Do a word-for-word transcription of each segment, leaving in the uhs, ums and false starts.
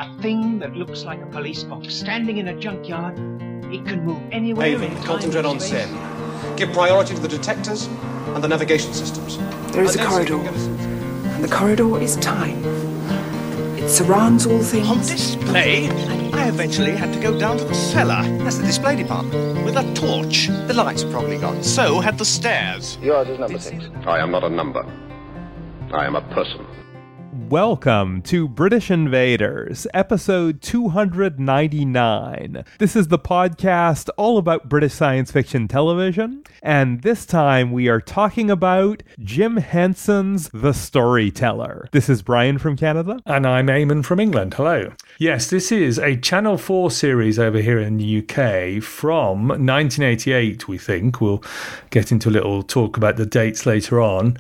A thing that looks like a police box standing in a junkyard. It can move anywhere. Haven, concentrate on Sen. Give priority to the detectors and the navigation systems. There is a corridor, and the corridor is time. It surrounds all things. On display, I eventually had to go down to the cellar. That's the display department. With a torch. The lights are probably gone. So had the stairs. Yours is number six. I am not a number. I am a person. Welcome to British Invaders, episode two hundred ninety-nine. This is the podcast all about British science fiction television, and this time we are talking about Jim Henson's The Storyteller. This is Brian from Canada. And I'm Eamon from England. Hello. Yes, this is a Channel four series over here in the U K from nineteen eighty-eight, we think. We'll get into a little talk about the dates later on.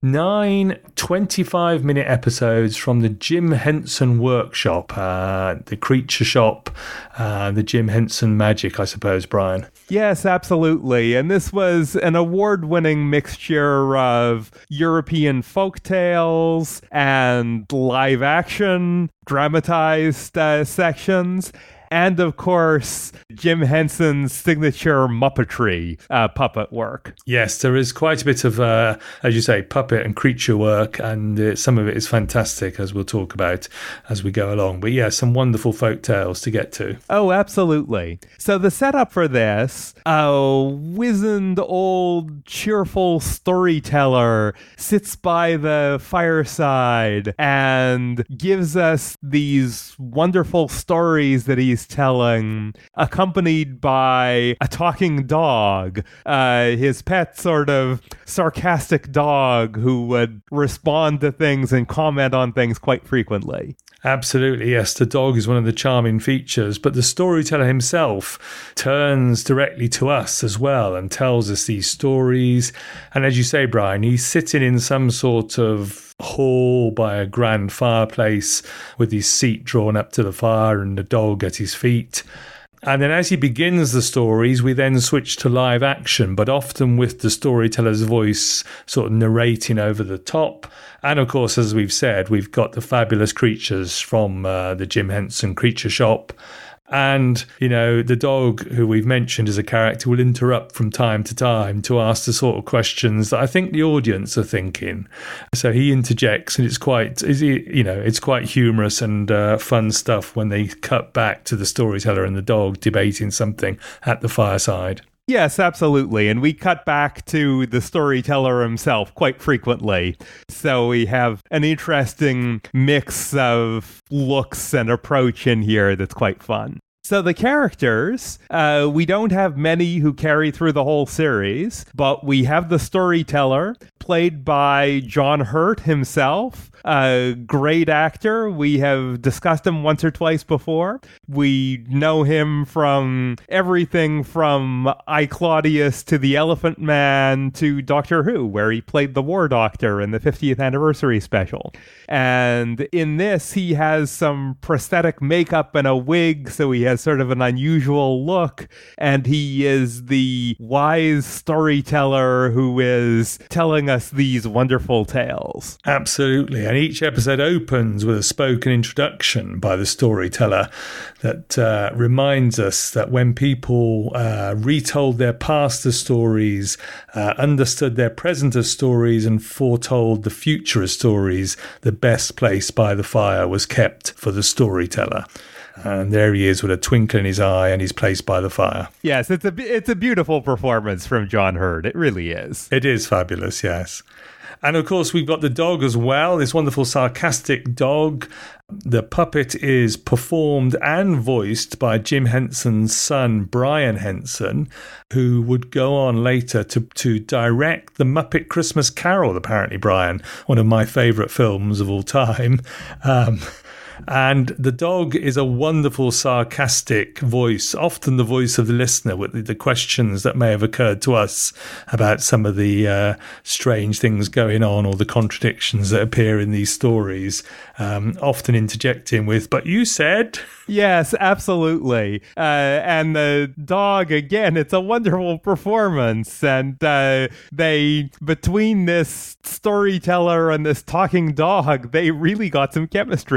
Nine twenty-five minute episodes from the Jim Henson workshop, uh, the creature shop, uh, the Jim Henson magic, I suppose, Brian. Yes, absolutely. And this was an award-winning mixture of European folktales and live-action dramatized uh, sections. And, of course, Jim Henson's signature Muppetry uh, puppet work. Yes, there is quite a bit of, uh, as you say, puppet and creature work, and uh, some of it is fantastic, as we'll talk about as we go along. But yeah, some wonderful folk tales to get to. Oh, absolutely. So the setup for this, a wizened old cheerful storyteller sits by the fireside and gives us these wonderful stories that he's telling, accompanied by a talking dog, uh, his pet sort of sarcastic dog who would respond to things and comment on things quite frequently. Absolutely, yes. The dog is one of the charming features, but the storyteller himself turns directly to us as well and tells us these stories. And as you say, Brian, he's sitting in some sort of hall by a grand fireplace with his seat drawn up to the fire and the dog at his feet. And then as he begins the stories, we then switch to live action, but often with the storyteller's voice sort of narrating over the top. And of course, as we've said, we've got the fabulous creatures from uh, the Jim Henson Creature Shop. And, you know, the dog, who we've mentioned as a character, will interrupt from time to time to ask the sort of questions that I think the audience are thinking. So he interjects, and it's quite, you know, it's quite humorous and uh, fun stuff when they cut back to the storyteller and the dog debating something at the fireside. Yes, absolutely. And we cut back to the storyteller himself quite frequently. So we have an interesting mix of looks and approach in here that's quite fun. So the characters, uh, we don't have many who carry through the whole series, but we have the storyteller, played by John Hurt himself, a great actor. We have discussed him once or twice before. We know him from everything from I, Claudius to The Elephant Man to Doctor Who, where he played the War Doctor in the fiftieth anniversary special. And in this, he has some prosthetic makeup and a wig, so he has sort of an unusual look, and he is the wise storyteller who is telling us these wonderful tales. Absolutely, and each episode opens with a spoken introduction by the storyteller that uh, reminds us that when people uh, retold their past as stories, uh, understood their present as stories, and foretold the future as stories, the best place by the fire was kept for the storyteller. And there he is with a twinkle in his eye, and he's placed by the fire. Yes, it's a it's a beautiful performance from John Hurt. It really is. It is fabulous, yes. And of course, we've got the dog as well, this wonderful sarcastic dog. The puppet is performed and voiced by Jim Henson's son, Brian Henson, who would go on later to, to direct The Muppet Christmas Carol, apparently, Brian, one of my favourite films of all time. Um And the dog is a wonderful, sarcastic voice, often the voice of the listener with the, the questions that may have occurred to us about some of the uh, strange things going on or the contradictions that appear in these stories, um, often interjecting with, but you said... Yes, absolutely. Uh, and the dog, again, it's a wonderful performance. And uh, they, between this storyteller and this talking dog, they really got some chemistry there,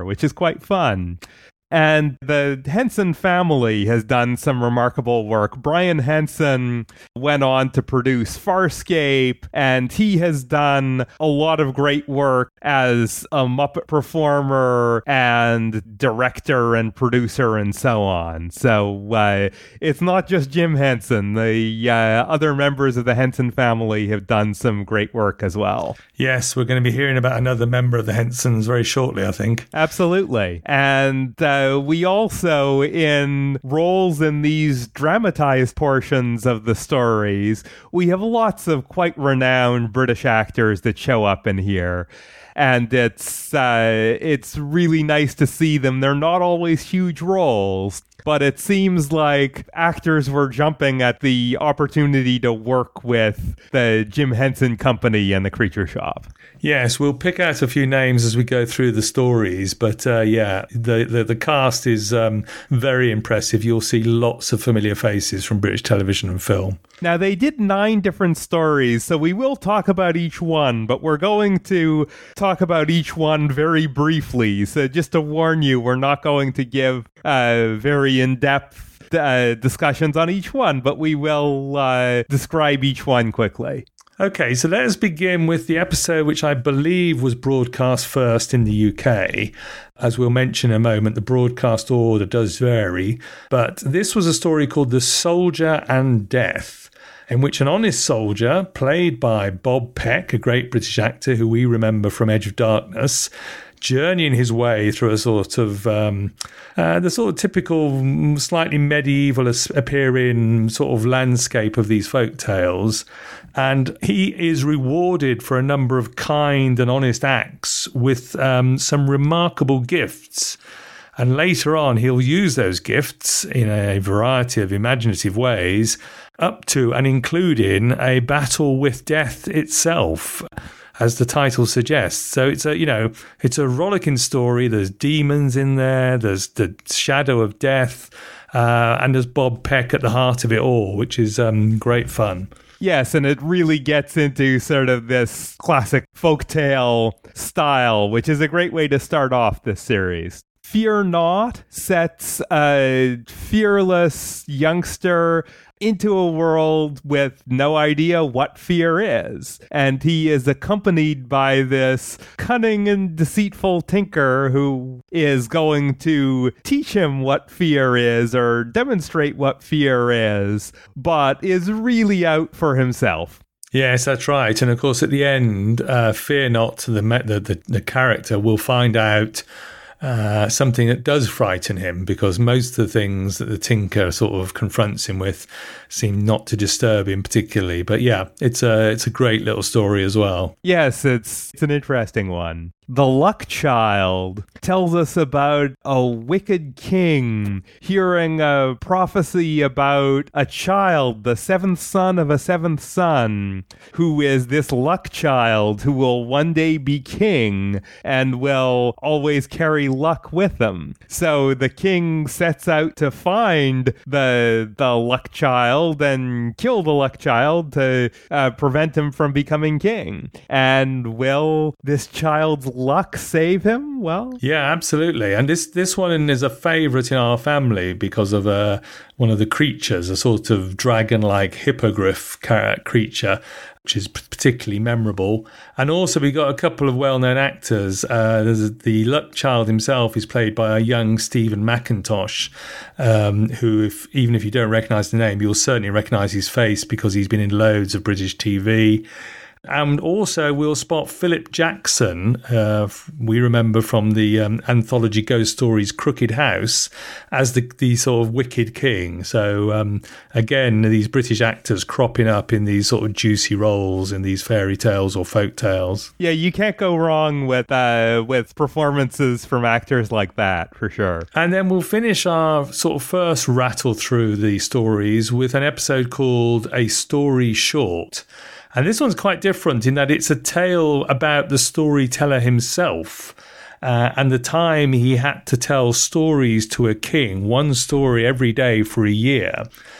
which is quite fun. And the Henson family has done some remarkable work. Brian Henson went on to produce Farscape, and he has done a lot of great work as a Muppet performer and director and producer and so on. So uh, it's not just Jim Henson. The uh, other members of the Henson family have done some great work as well. Yes, we're going to be hearing about another member of the Hensons very shortly, I think. Absolutely. And uh, Uh, we also, in roles in these dramatized portions of the stories, we have lots of quite renowned British actors that show up in here. And it's uh, it's really nice to see them. They're not always huge roles, but it seems like actors were jumping at the opportunity to work with the Jim Henson Company and the Creature Shop. Yes, we'll pick out a few names as we go through the stories, but uh, yeah, the, the the cast is um, very impressive. You'll see lots of familiar faces from British television and film. Now, they did nine different stories, so we will talk about each one, but we're going to talk about each one very briefly. So just to warn you, we're not going to give uh, very in-depth uh, discussions on each one, but we will uh, describe each one quickly. Okay, so let us begin with the episode which I believe was broadcast first in the U K. As we'll mention in a moment, the broadcast order does vary, but this was a story called The Soldier and Death, in which an honest soldier, played by Bob Peck, a great British actor who we remember from Edge of Darkness, journeying his way through a sort of um, uh, the sort of typical slightly medieval appearing sort of landscape of these folk tales, and he is rewarded for a number of kind and honest acts with um, some remarkable gifts. And later on, he'll use those gifts in a variety of imaginative ways, up to and including a battle with death itself, as the title suggests. So it's a, you know, it's a rollicking story. There's demons in there. There's the shadow of death, uh, and there's Bob Peck at the heart of it all, which is um, great fun. Yes, and it really gets into sort of this classic folktale style, which is a great way to start off this series. Fear Not sets a fearless youngster into a world with no idea what fear is. And he is accompanied by this cunning and deceitful tinker who is going to teach him what fear is or demonstrate what fear is, but is really out for himself. Yes, that's right. And of course, at the end, uh, Fear Not, the, the, the, the character will find out Uh, something that does frighten him, because most of the things that the tinker sort of confronts him with seem not to disturb him particularly. But yeah, it's a it's a great little story as well. Yes, it's it's an interesting one. The Luck Child tells us about a wicked king hearing a prophecy about a child, the seventh son of a seventh son, who is this luck child who will one day be king and will always carry luck with him. So the king sets out to find the the luck child and kill the luck child to uh, prevent him from becoming king. And will this child's luck save him? Well, yeah, absolutely. And this this one is a favorite in our family because of uh, one of the creatures, a sort of dragon-like hippogriff creature, which is particularly memorable. And also we got a couple of well-known actors. Uh, there's the Luck Child himself is played by a young Stephen McIntosh, um, who, if, even if you don't recognise the name, you'll certainly recognise his face because he's been in loads of British T V. And also we'll spot Philip Jackson, uh, we remember from the um, anthology Ghost Stories Crooked House, as the, the sort of wicked king. So um, again, these British actors cropping up in these sort of juicy roles in these fairy tales or folk tales. Yeah, you can't go wrong with uh, with performances from actors like that, for sure. And then we'll finish our sort of first rattle through the stories with an episode called A Story Short. And this one's quite different in that it's a tale about the storyteller himself uh, and the time he had to tell stories to a king, one story every day for a year.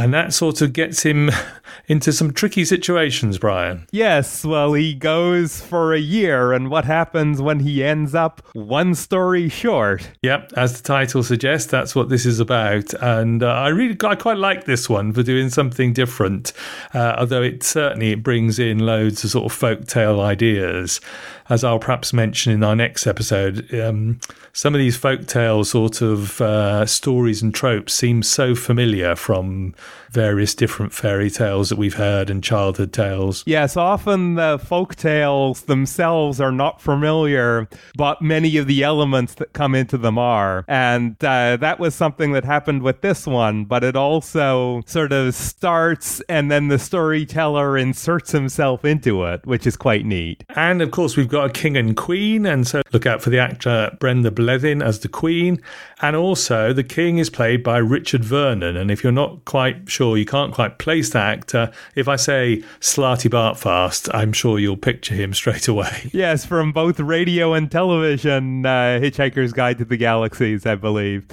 And that sort of gets him into some tricky situations, Brian. Yes, well, he goes for a year, and what happens when he ends up one story short? Yep, as the title suggests, that's what this is about. And uh, I really, I quite like this one for doing something different, uh, although it certainly it brings in loads of sort of folktale ideas. As I'll perhaps mention in our next episode, um, some of these folktale sort of uh, stories and tropes seem so familiar from various different fairy tales that we've heard and childhood tales. Yes, often the folk tales themselves are not familiar, but many of the elements that come into them are. And uh, that was something that happened with this one, but it also sort of starts and then the storyteller inserts himself into it, which is quite neat. And of course, we've got a king and queen, and so look out for the actor Brenda Blethyn as the queen. And also, the king is played by Richard Vernon. And if you're not quite sure, you can't quite place that actor, if I say Slarty Bartfast, I'm sure you'll picture him straight away. Yes, from both radio and television, uh, Hitchhiker's Guide to the Galaxies, I believe.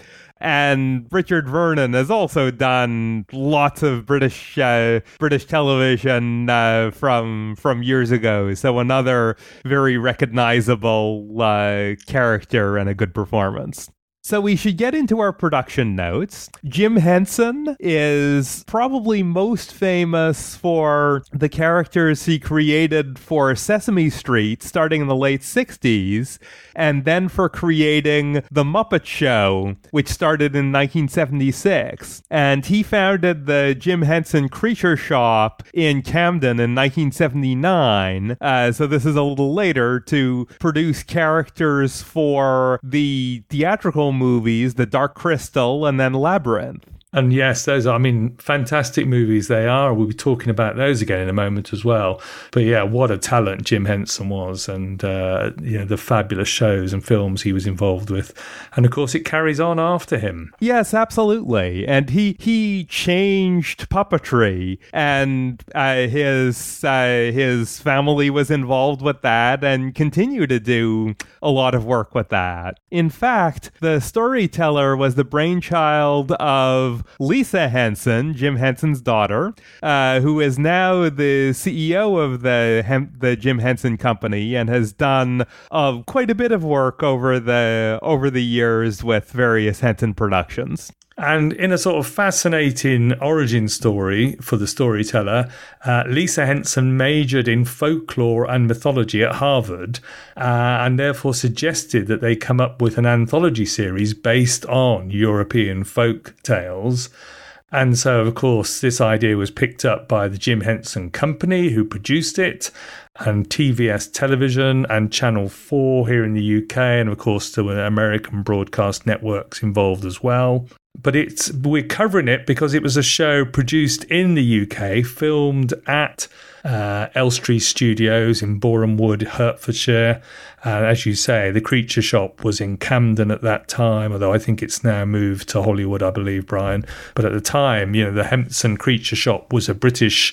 And Richard Vernon has also done lots of British uh, British television uh, from from years ago. So another very recognizable uh, character and a good performance. So we should get into our production notes. Jim Henson is probably most famous for the characters he created for Sesame Street starting in the late sixties, and then for creating The Muppet Show, which started in nineteen seventy-six. And he founded the Jim Henson Creature Shop in Camden in nineteen seventy-nine. Uh, so this is a little later, to produce characters for the theatrical movies, The Dark Crystal and then Labyrinth. And yes, those are, I mean, fantastic movies they are. We'll be talking about those again in a moment as well. But yeah, what a talent Jim Henson was, and uh, you know, the fabulous shows and films he was involved with. And of course, it carries on after him. Yes, absolutely. And he he changed puppetry, and uh, his uh, his family was involved with that and continue to do a lot of work with that. In fact, the storyteller was the brainchild of Lisa Henson, Jim Henson's daughter, uh, who is now the C E O of the Hem- the Jim Henson Company and has done uh, quite a bit of work over the over the years with various Henson productions. And in a sort of fascinating origin story for the storyteller, uh, Lisa Henson majored in folklore and mythology at Harvard, uh, and therefore suggested that they come up with an anthology series based on European folk tales. And so, of course, this idea was picked up by the Jim Henson Company, who produced it, and T V S Television and Channel four here in the U K, and of course there were American broadcast networks involved as well. But it's we're covering it because it was a show produced in the U K, filmed at uh, Elstree Studios in Boreham Wood, Hertfordshire. And as you say, the Creature Shop was in Camden at that time, although I think it's now moved to Hollywood, I believe, Brian. But at the time, you know, the Henson Creature Shop was a British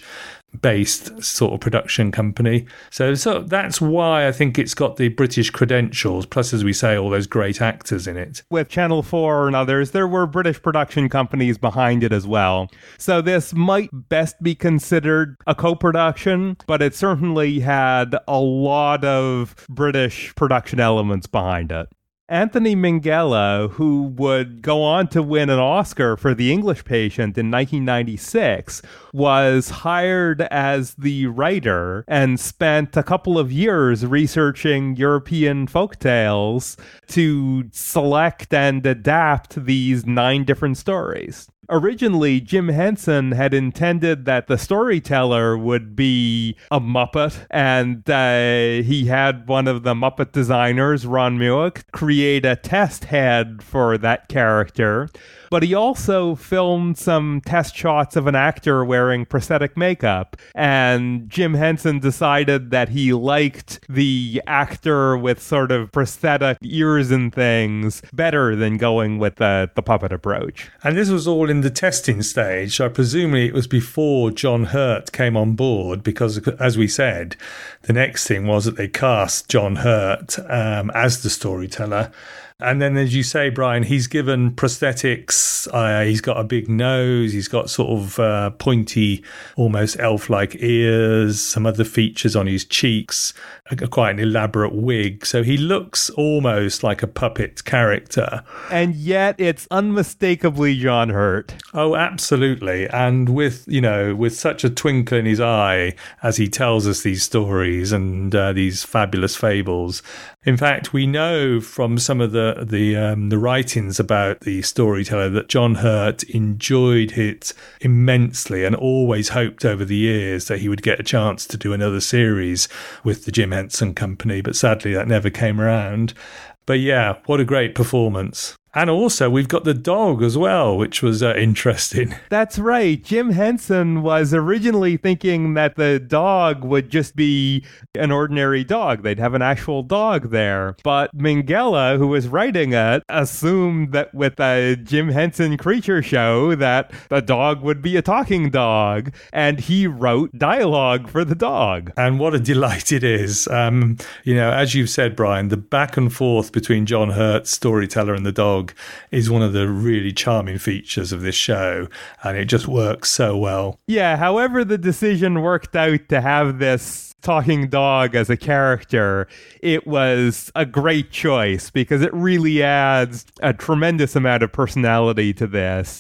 based sort of production company. So, so that's why I think it's got the British credentials, plus, as we say, all those great actors in it. With Channel four and others, there were British production companies behind it as well. So this might best be considered a co-production, but it certainly had a lot of British production elements behind it. Anthony Minghella, who would go on to win an Oscar for The English Patient in nineteen ninety-six, was hired as the writer and spent a couple of years researching European folktales to select and adapt these nine different stories. Originally, Jim Henson had intended that the storyteller would be a Muppet, and uh, he had one of the Muppet designers, Ron Muick, create a test head for that character. But he also filmed some test shots of an actor wearing prosthetic makeup, and Jim Henson decided that he liked the actor with sort of prosthetic ears and things better than going with the, the puppet approach. And this was all in the testing stage. So presumably it was before John Hurt came on board, because, as we said, the next thing was that they cast John Hurt um, as the storyteller. And then, as you say, Brian, he's given prosthetics. Uh, he's got a big nose. He's got sort of uh, pointy, almost elf-like ears, some other features on his cheeks, a, quite an elaborate wig. So he looks almost like a puppet character. And yet it's unmistakably John Hurt. Oh, absolutely. And with, you know, with such a twinkle in his eye as he tells us these stories and uh, these fabulous fables. In fact, we know from some of the the um, the writings about the storyteller that John Hurt enjoyed it immensely and always hoped over the years that he would get a chance to do another series with the Jim Henson Company, but sadly that never came around. But yeah, what a great performance. And also, we've got the dog as well, which was uh, interesting. That's right. Jim Henson was originally thinking that the dog would just be an ordinary dog. They'd have an actual dog there. But Minghella, who was writing it, assumed that with the Jim Henson Creature Show that the dog would be a talking dog. And he wrote dialogue for the dog. And what a delight it is. Um, you know, as you've said, Brian, the back and forth between John Hurt's storyteller and the dog is one of the really charming features of this show, and it just works so well. Yeah, however the decision worked out to have this talking dog as a character, it was a great choice because it really adds a tremendous amount of personality to this,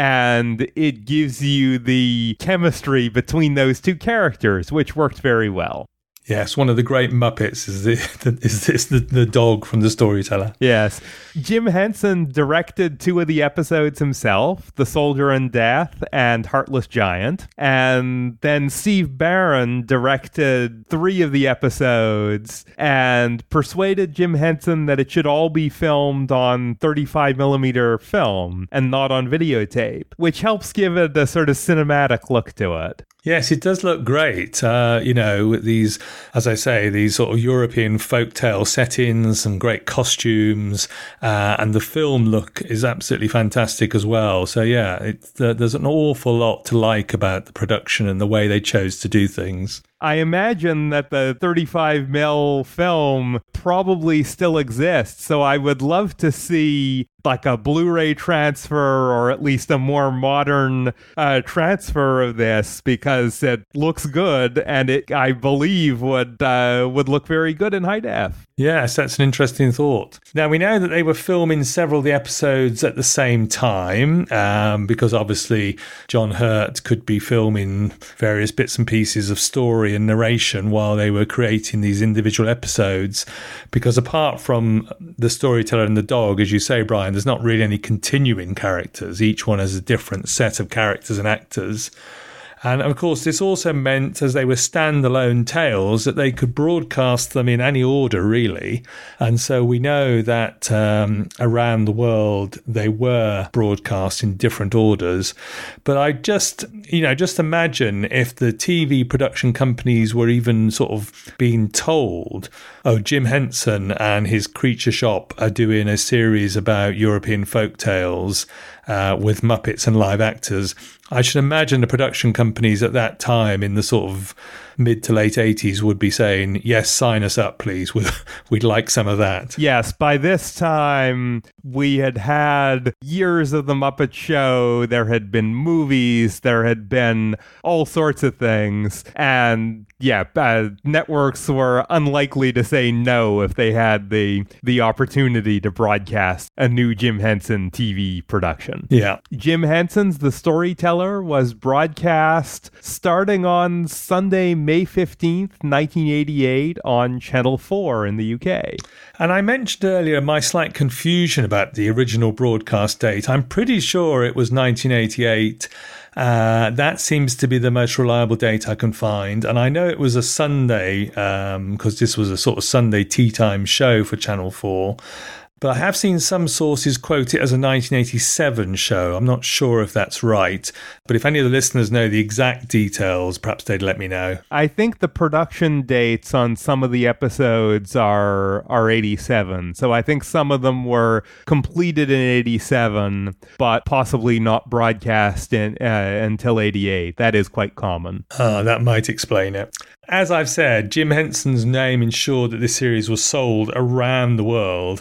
and it gives you the chemistry between those two characters, which worked very well. Yes, one of the great Muppets is, the, is this the, the dog from the storyteller. Yes. Jim Henson directed two of the episodes himself, The Soldier in Death and Heartless Giant. And then Steve Barron directed three of the episodes and persuaded Jim Henson that it should all be filmed on thirty-five millimeter film and not on videotape, which helps give it a sort of cinematic look to it. Yes, it does look great. Uh, you know, with these, as I say, these sort of European folktale settings and great costumes, uh, and the film look is absolutely fantastic as well. So yeah, it, uh, there's an awful lot to like about the production and the way they chose to do things. I imagine that the thirty-five mil film probably still exists, so I would love to see like a Blu-ray transfer or at least a more modern uh, transfer of this because it looks good and it, I believe, would uh, would look very good in high def. Yes, that's an interesting thought. Now, we know that they were filming several of the episodes at the same time um, because obviously John Hurt could be filming various bits and pieces of story and narration while they were creating these individual episodes, because apart from the storyteller and the dog, as you say, Brian, there's not really any continuing characters. Each one has a different set of characters and actors. And of course, this also meant, as they were standalone tales, that they could broadcast them in any order, really. And so we know that um, around the world, they were broadcast in different orders. But I just, you know, just imagine if the T V production companies were even sort of being told, oh, Jim Henson and his Creature Shop are doing a series about European folk tales uh, with Muppets and live actors. I should imagine the production companies at that time in the sort of mid to late eighties would be saying, yes, sign us up, please. We'd like some of that. Yes, by this time, we had had years of The Muppet Show. There had been movies. There had been all sorts of things. And yeah, uh, networks were unlikely to say no if they had the the opportunity to broadcast a new Jim Henson T V production. Yeah. Jim Henson's The Storyteller was broadcast starting on Sunday, May fifteenth, nineteen eighty-eight on Channel four in the U K. And I mentioned earlier my slight confusion about the original broadcast date. I'm pretty sure it was nineteen eighty-eight. Uh, that seems to be the most reliable date I can find. And I know it was a Sunday, um, because this was a sort of Sunday tea time show for Channel four. But I have seen some sources quote it as a nineteen eighty-seven show. I'm not sure if that's right. But if any of the listeners know the exact details, perhaps they'd let me know. I think the production dates on some of the episodes are are eighty-seven. So I think some of them were completed in eighty-seven, but possibly not broadcast in, uh, until eighty-eight. That is quite common. Ah, that might explain it. As I've said, Jim Henson's name ensured that this series was sold around the world. So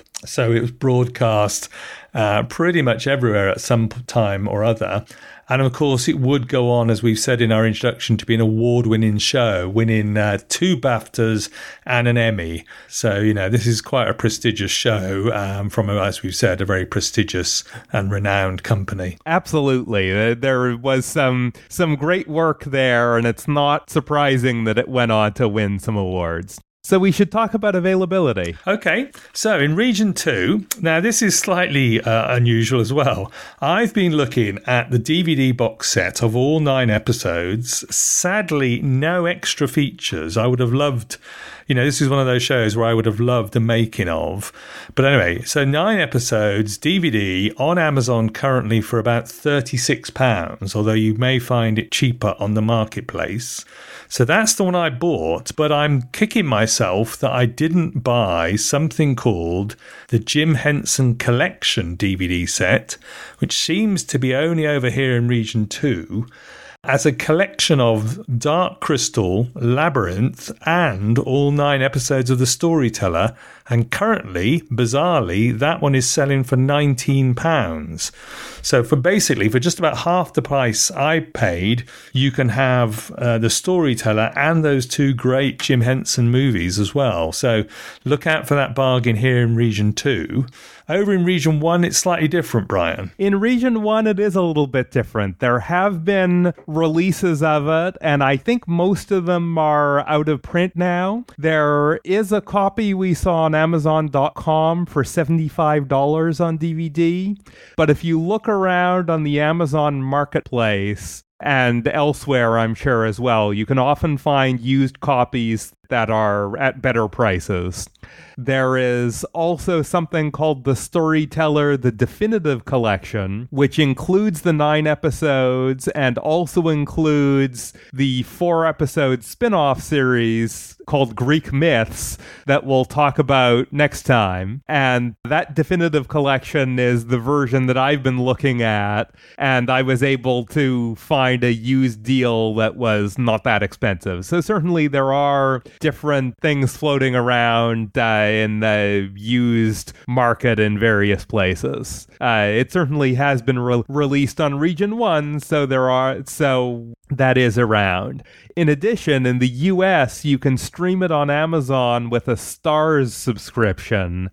so it was broadcast uh, pretty much everywhere at some time or other. And of course, it would go on, as we've said in our introduction, to be an award-winning show, winning uh, two BAFTAs and an Emmy. So, you know, this is quite a prestigious show um, from, as we've said, a very prestigious and renowned company. Absolutely. Uh, there was some some great work there, and it's not surprising that it went on to win some awards. So we should talk about availability. Okay, so in Region two, now this is slightly uh, unusual as well. I've been looking at the D V D box set of all nine episodes. Sadly, no extra features. I would have loved, you know, this is one of those shows where I would have loved the making of. But anyway, so nine episodes, D V D, on Amazon currently for about thirty-six pounds, although you may find it cheaper on the marketplace. So that's the one I bought, but I'm kicking myself that I didn't buy something called the Jim Henson Collection D V D set, which seems to be only over here in Region two, as a collection of Dark Crystal, Labyrinth, and all nine episodes of The Storyteller. And currently, bizarrely, that one is selling for nineteen pounds. So for basically, for just about half the price I paid, you can have uh, The Storyteller and those two great Jim Henson movies as well. So look out for that bargain here in Region two. Over in Region one, it's slightly different, Brian. In Region one, it is a little bit different. There have been releases of it, and I think most of them are out of print now. There is a copy we saw on Amazon dot com for seventy-five dollars on D V D. But if you look around on the Amazon Marketplace, and elsewhere, I'm sure as well, you can often find used copies that are at better prices. There is also something called The Storyteller, the Definitive Collection, which includes the nine episodes and also includes the four-episode spin-off series called Greek Myths that we'll talk about next time. And that Definitive Collection is the version that I've been looking at, and I was able to find a used deal that was not that expensive. So certainly there are different things floating around uh, in the used market in various places. Uh, it certainly has been re- released on Region one, so there are so that is around. In addition, in the U S, you can stream it on Amazon with a Starz subscription,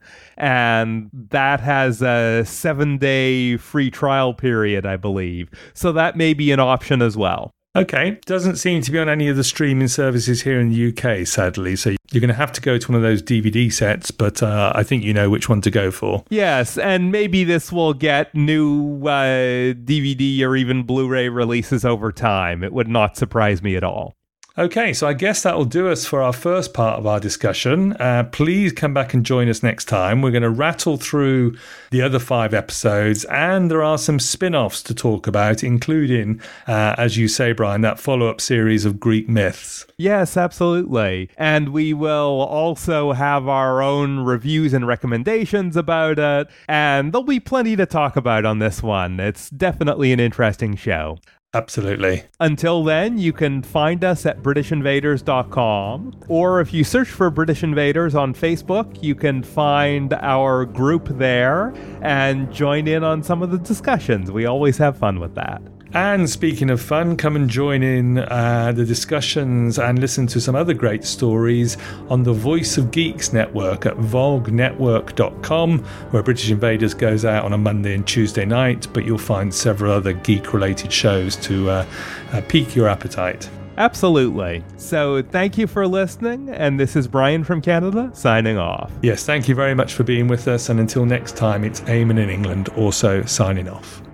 and that has a seven-day free trial period, I believe. So that may be an option as well. Okay, doesn't seem to be on any of the streaming services here in the U K, sadly. So you're going to have to go to one of those D V D sets, but uh, I think you know which one to go for. Yes, and maybe this will get new uh, D V D or even Blu-ray releases over time. It would not surprise me at all. Okay, so I guess that will do us for our first part of our discussion. Uh, please come back and join us next time. We're going to rattle through the other five episodes, and there are some spin-offs to talk about, including, uh, as you say, Brian, that follow-up series of Greek Myths. Yes, absolutely. And we will also have our own reviews and recommendations about it, and there'll be plenty to talk about on this one. It's definitely an interesting show. Absolutely. Until then, you can find us at British Invaders dot com, or if you search for British Invaders on Facebook, you can find our group there and join in on some of the discussions. We always have fun with that. And speaking of fun, come and join in uh, the discussions and listen to some other great stories on the Voice of Geeks network at Volg Network dot com, where British Invaders goes out on a Monday and Tuesday night, but you'll find several other geek-related shows to uh, uh, pique your appetite. Absolutely. So thank you for listening, and this is Brian from Canada, signing off. Yes, thank you very much for being with us, and until next time, it's Eamon in England, also signing off.